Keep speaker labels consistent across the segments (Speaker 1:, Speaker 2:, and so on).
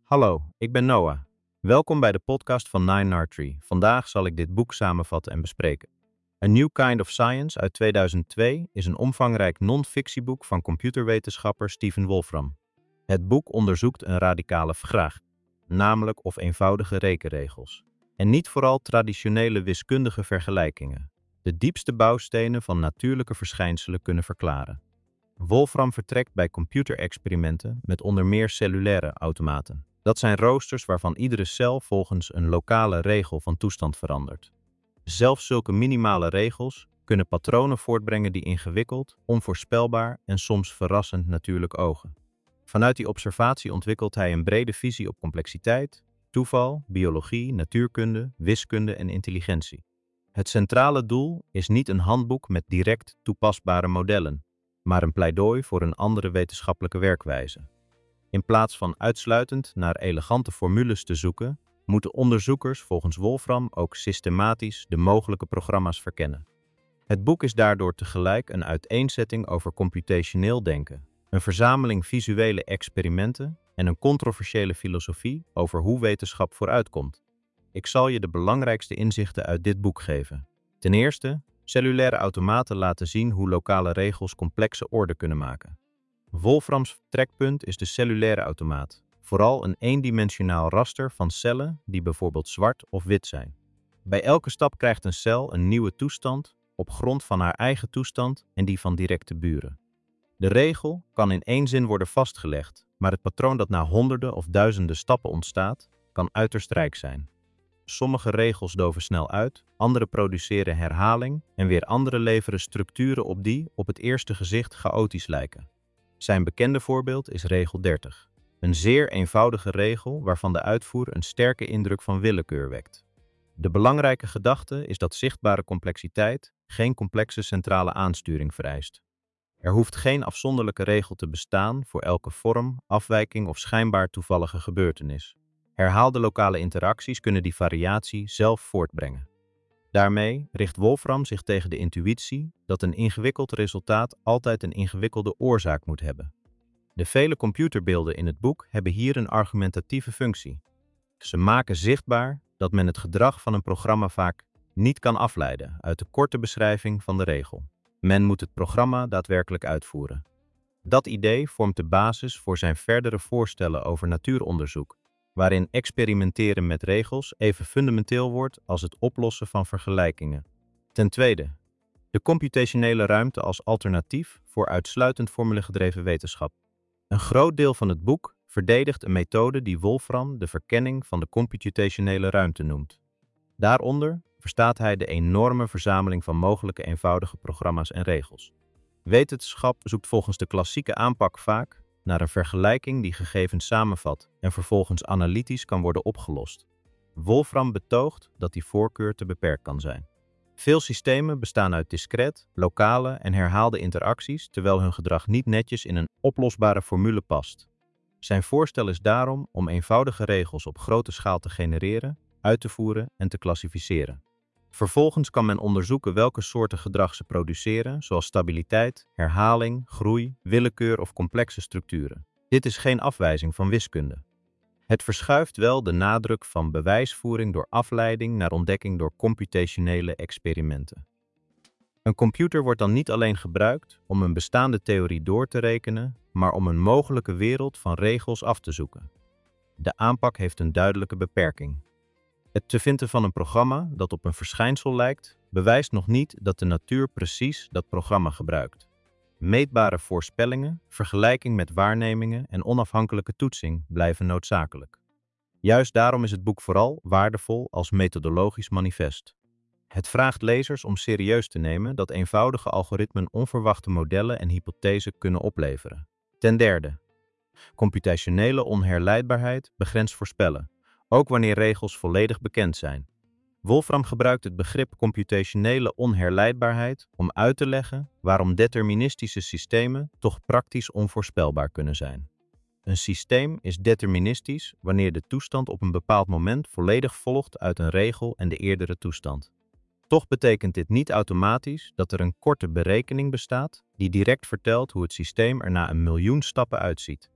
Speaker 1: Hallo, ik ben Noah. Welkom bij de podcast van Nine Artery. Vandaag zal ik dit boek samenvatten en bespreken. A New Kind of Science uit 2002 is een omvangrijk non-fictieboek van computerwetenschapper Stephen Wolfram. Het boek onderzoekt een radicale vraag, namelijk of eenvoudige rekenregels. En niet vooral traditionele wiskundige vergelijkingen, de diepste bouwstenen van natuurlijke verschijnselen kunnen verklaren. Wolfram vertrekt bij computerexperimenten met onder meer cellulaire automaten. Dat zijn roosters waarvan iedere cel volgens een lokale regel van toestand verandert. Zelfs zulke minimale regels kunnen patronen voortbrengen die ingewikkeld, onvoorspelbaar en soms verrassend natuurlijk ogen. Vanuit die observatie ontwikkelt hij een brede visie op complexiteit, toeval, biologie, natuurkunde, wiskunde en intelligentie. Het centrale doel is niet een handboek met direct toepasbare modellen, maar een pleidooi voor een andere wetenschappelijke werkwijze. In plaats van uitsluitend naar elegante formules te zoeken, moeten onderzoekers volgens Wolfram ook systematisch de mogelijke programma's verkennen. Het boek is daardoor tegelijk een uiteenzetting over computationeel denken, een verzameling visuele experimenten en een controversiële filosofie over hoe wetenschap vooruitkomt. Ik zal je de belangrijkste inzichten uit dit boek geven. Ten eerste, cellulaire automaten laten zien hoe lokale regels complexe orde kunnen maken. Wolframs vertrekpunt is de cellulaire automaat, vooral een eendimensionaal raster van cellen die bijvoorbeeld zwart of wit zijn. Bij elke stap krijgt een cel een nieuwe toestand op grond van haar eigen toestand en die van directe buren. De regel kan in één zin worden vastgelegd, maar het patroon dat na honderden of duizenden stappen ontstaat, kan uiterst rijk zijn. Sommige regels doven snel uit, andere produceren herhaling en weer andere leveren structuren op die op het eerste gezicht chaotisch lijken. Zijn bekende voorbeeld is regel 30. Een zeer eenvoudige regel waarvan de uitvoer een sterke indruk van willekeur wekt. De belangrijke gedachte is dat zichtbare complexiteit geen complexe centrale aansturing vereist. Er hoeft geen afzonderlijke regel te bestaan voor elke vorm, afwijking of schijnbaar toevallige gebeurtenis. Herhaalde lokale interacties kunnen die variatie zelf voortbrengen. Daarmee richt Wolfram zich tegen de intuïtie dat een ingewikkeld resultaat altijd een ingewikkelde oorzaak moet hebben. De vele computerbeelden in het boek hebben hier een argumentatieve functie. Ze maken zichtbaar dat men het gedrag van een programma vaak niet kan afleiden uit de korte beschrijving van de regel. Men moet het programma daadwerkelijk uitvoeren. Dat idee vormt de basis voor zijn verdere voorstellen over natuuronderzoek, waarin experimenteren met regels even fundamenteel wordt als het oplossen van vergelijkingen. Ten tweede, de computationele ruimte als alternatief voor uitsluitend formulegedreven wetenschap. Een groot deel van het boek verdedigt een methode die Wolfram de verkenning van de computationele ruimte noemt. Daaronder verstaat hij de enorme verzameling van mogelijke eenvoudige programma's en regels. Wetenschap zoekt volgens de klassieke aanpak vaak naar een vergelijking die gegevens samenvat en vervolgens analytisch kan worden opgelost. Wolfram betoogt dat die voorkeur te beperkt kan zijn. Veel systemen bestaan uit discreet, lokale en herhaalde interacties, terwijl hun gedrag niet netjes in een oplosbare formule past. Zijn voorstel is daarom om eenvoudige regels op grote schaal te genereren, uit te voeren en te klassificeren. Vervolgens kan men onderzoeken welke soorten gedrag ze produceren, zoals stabiliteit, herhaling, groei, willekeur of complexe structuren. Dit is geen afwijzing van wiskunde. Het verschuift wel de nadruk van bewijsvoering door afleiding naar ontdekking door computationele experimenten. Een computer wordt dan niet alleen gebruikt om een bestaande theorie door te rekenen, maar om een mogelijke wereld van regels af te zoeken. De aanpak heeft een duidelijke beperking. Het te vinden van een programma dat op een verschijnsel lijkt, bewijst nog niet dat de natuur precies dat programma gebruikt. Meetbare voorspellingen, vergelijking met waarnemingen en onafhankelijke toetsing blijven noodzakelijk. Juist daarom is het boek vooral waardevol als methodologisch manifest. Het vraagt lezers om serieus te nemen dat eenvoudige algoritmen onverwachte modellen en hypothesen kunnen opleveren. Ten derde, computationele onherleidbaarheid begrenst voorspellen, ook wanneer regels volledig bekend zijn. Wolfram gebruikt het begrip computationele onherleidbaarheid om uit te leggen waarom deterministische systemen toch praktisch onvoorspelbaar kunnen zijn. Een systeem is deterministisch wanneer de toestand op een bepaald moment volledig volgt uit een regel en de eerdere toestand. Toch betekent dit niet automatisch dat er een korte berekening bestaat die direct vertelt hoe het systeem er na 1 miljoen stappen uitziet.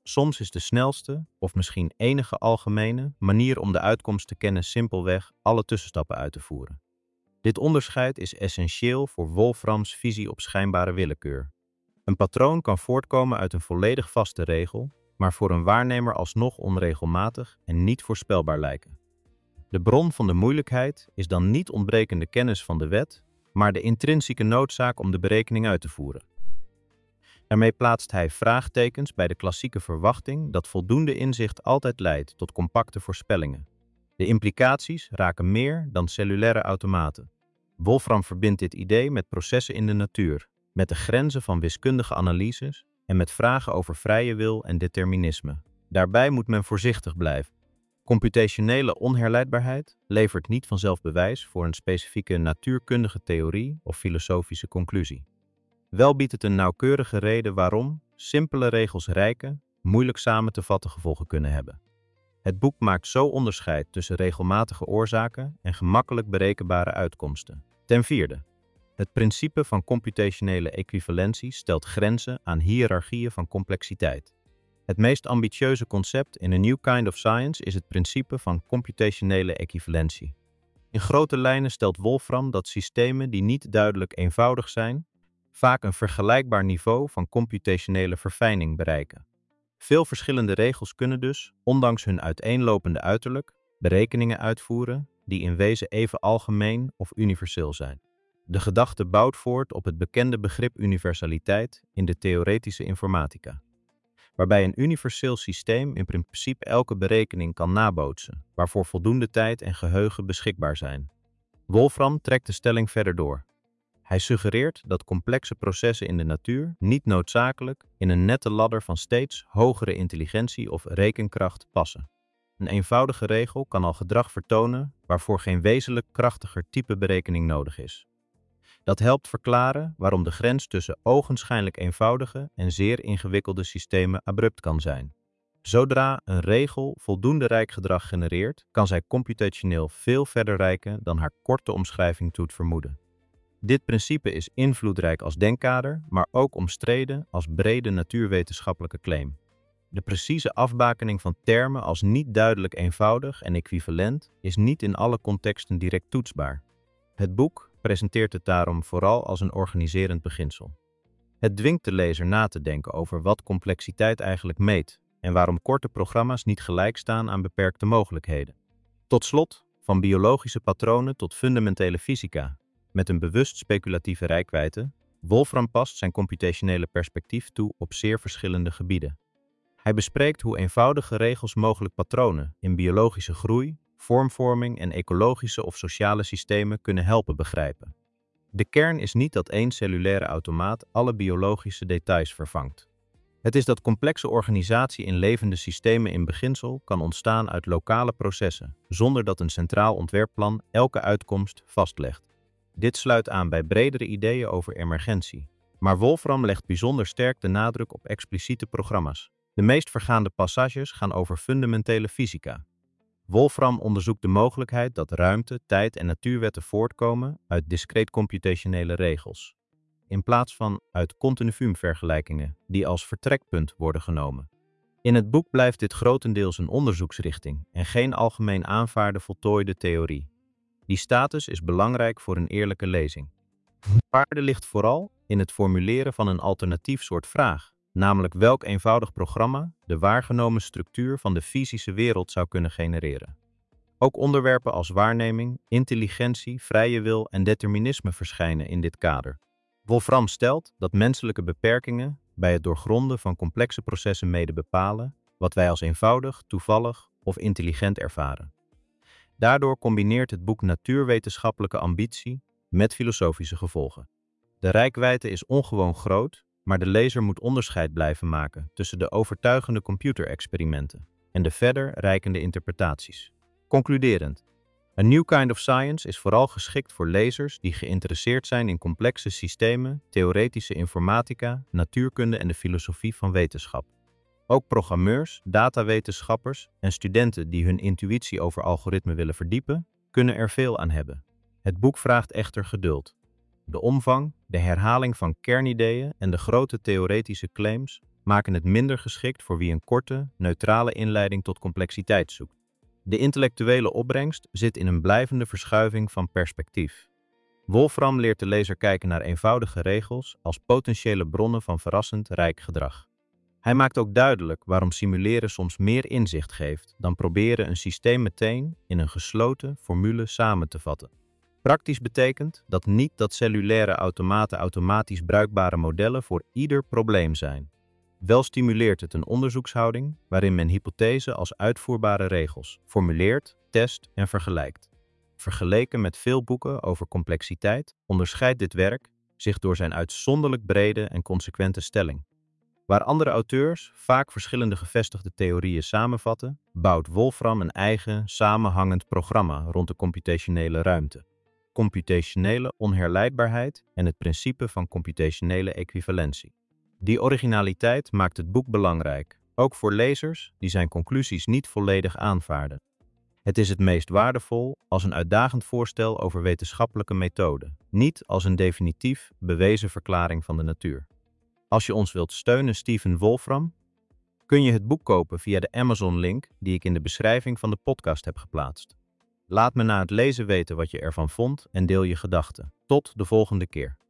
Speaker 1: Soms is de snelste, of misschien enige algemene, manier om de uitkomst te kennen simpelweg alle tussenstappen uit te voeren. Dit onderscheid is essentieel voor Wolframs visie op schijnbare willekeur. Een patroon kan voortkomen uit een volledig vaste regel, maar voor een waarnemer alsnog onregelmatig en niet voorspelbaar lijken. De bron van de moeilijkheid is dan niet ontbrekende kennis van de wet, maar de intrinsieke noodzaak om de berekening uit te voeren. Daarmee plaatst hij vraagtekens bij de klassieke verwachting dat voldoende inzicht altijd leidt tot compacte voorspellingen. De implicaties raken meer dan cellulaire automaten. Wolfram verbindt dit idee met processen in de natuur, met de grenzen van wiskundige analyses en met vragen over vrije wil en determinisme. Daarbij moet men voorzichtig blijven. Computationele onherleidbaarheid levert niet vanzelf bewijs voor een specifieke natuurkundige theorie of filosofische conclusie. Wel biedt het een nauwkeurige reden waarom simpele regels rijke, moeilijk samen te vatten gevolgen kunnen hebben. Het boek maakt zo onderscheid tussen regelmatige oorzaken en gemakkelijk berekenbare uitkomsten. Ten vierde, het principe van computationele equivalentie stelt grenzen aan hiërarchieën van complexiteit. Het meest ambitieuze concept in A New Kind of Science is het principe van computationele equivalentie. In grote lijnen stelt Wolfram dat systemen die niet duidelijk eenvoudig zijn, vaak een vergelijkbaar niveau van computationele verfijning bereiken. Veel verschillende regels kunnen dus, ondanks hun uiteenlopende uiterlijk, berekeningen uitvoeren die in wezen even algemeen of universeel zijn. De gedachte bouwt voort op het bekende begrip universaliteit in de theoretische informatica, waarbij een universeel systeem in principe elke berekening kan nabootsen, waarvoor voldoende tijd en geheugen beschikbaar zijn. Wolfram trekt de stelling verder door. Hij suggereert dat complexe processen in de natuur niet noodzakelijk in een nette ladder van steeds hogere intelligentie of rekenkracht passen. Een eenvoudige regel kan al gedrag vertonen waarvoor geen wezenlijk krachtiger type berekening nodig is. Dat helpt verklaren waarom de grens tussen ogenschijnlijk eenvoudige en zeer ingewikkelde systemen abrupt kan zijn. Zodra een regel voldoende rijk gedrag genereert, kan zij computationeel veel verder reiken dan haar korte omschrijving doet vermoeden. Dit principe is invloedrijk als denkkader, maar ook omstreden als brede natuurwetenschappelijke claim. De precieze afbakening van termen als niet duidelijk eenvoudig en equivalent is niet in alle contexten direct toetsbaar. Het boek presenteert het daarom vooral als een organiserend beginsel. Het dwingt de lezer na te denken over wat complexiteit eigenlijk meet en waarom korte programma's niet gelijk staan aan beperkte mogelijkheden. Tot slot, van biologische patronen tot fundamentele fysica, met een bewust speculatieve reikwijdte, Wolfram past zijn computationele perspectief toe op zeer verschillende gebieden. Hij bespreekt hoe eenvoudige regels mogelijk patronen in biologische groei, vormvorming en ecologische of sociale systemen kunnen helpen begrijpen. De kern is niet dat één cellulaire automaat alle biologische details vervangt. Het is dat complexe organisatie in levende systemen in beginsel kan ontstaan uit lokale processen, zonder dat een centraal ontwerpplan elke uitkomst vastlegt. Dit sluit aan bij bredere ideeën over emergentie. Maar Wolfram legt bijzonder sterk de nadruk op expliciete programma's. De meest vergaande passages gaan over fundamentele fysica. Wolfram onderzoekt de mogelijkheid dat ruimte, tijd en natuurwetten voortkomen uit discreet computationele regels, in plaats van uit continuumvergelijkingen die als vertrekpunt worden genomen. In het boek blijft dit grotendeels een onderzoeksrichting en geen algemeen aanvaarde voltooide theorie. Die status is belangrijk voor een eerlijke lezing. Waarde ligt vooral in het formuleren van een alternatief soort vraag, namelijk welk eenvoudig programma de waargenomen structuur van de fysische wereld zou kunnen genereren. Ook onderwerpen als waarneming, intelligentie, vrije wil en determinisme verschijnen in dit kader. Wolfram stelt dat menselijke beperkingen bij het doorgronden van complexe processen mede bepalen wat wij als eenvoudig, toevallig of intelligent ervaren. Daardoor combineert het boek natuurwetenschappelijke ambitie met filosofische gevolgen. De reikwijdte is ongewoon groot, maar de lezer moet onderscheid blijven maken tussen de overtuigende computerexperimenten en de verder reikende interpretaties. Concluderend, A New Kind of Science is vooral geschikt voor lezers die geïnteresseerd zijn in complexe systemen, theoretische informatica, natuurkunde en de filosofie van wetenschap. Ook programmeurs, datawetenschappers en studenten die hun intuïtie over algoritmen willen verdiepen, kunnen er veel aan hebben. Het boek vraagt echter geduld. De omvang, de herhaling van kernideeën en de grote theoretische claims maken het minder geschikt voor wie een korte, neutrale inleiding tot complexiteit zoekt. De intellectuele opbrengst zit in een blijvende verschuiving van perspectief. Wolfram leert de lezer kijken naar eenvoudige regels als potentiële bronnen van verrassend rijk gedrag. Hij maakt ook duidelijk waarom simuleren soms meer inzicht geeft dan proberen een systeem meteen in een gesloten formule samen te vatten. Praktisch betekent dat niet dat cellulaire automaten automatisch bruikbare modellen voor ieder probleem zijn. Wel stimuleert het een onderzoekshouding waarin men hypothesen als uitvoerbare regels formuleert, test en vergelijkt. Vergeleken met veel boeken over complexiteit onderscheidt dit werk zich door zijn uitzonderlijk brede en consequente stelling. Waar andere auteurs vaak verschillende gevestigde theorieën samenvatten, bouwt Wolfram een eigen, samenhangend programma rond de computationele ruimte. Computationele onherleidbaarheid en het principe van computationele equivalentie. Die originaliteit maakt het boek belangrijk, ook voor lezers die zijn conclusies niet volledig aanvaarden. Het is het meest waardevol als een uitdagend voorstel over wetenschappelijke methoden, niet als een definitief bewezen verklaring van de natuur. Als je ons wilt steunen, Stephen Wolfram, kun je het boek kopen via de Amazon-link die ik in de beschrijving van de podcast heb geplaatst. Laat me na het lezen weten wat je ervan vond en deel je gedachten. Tot de volgende keer.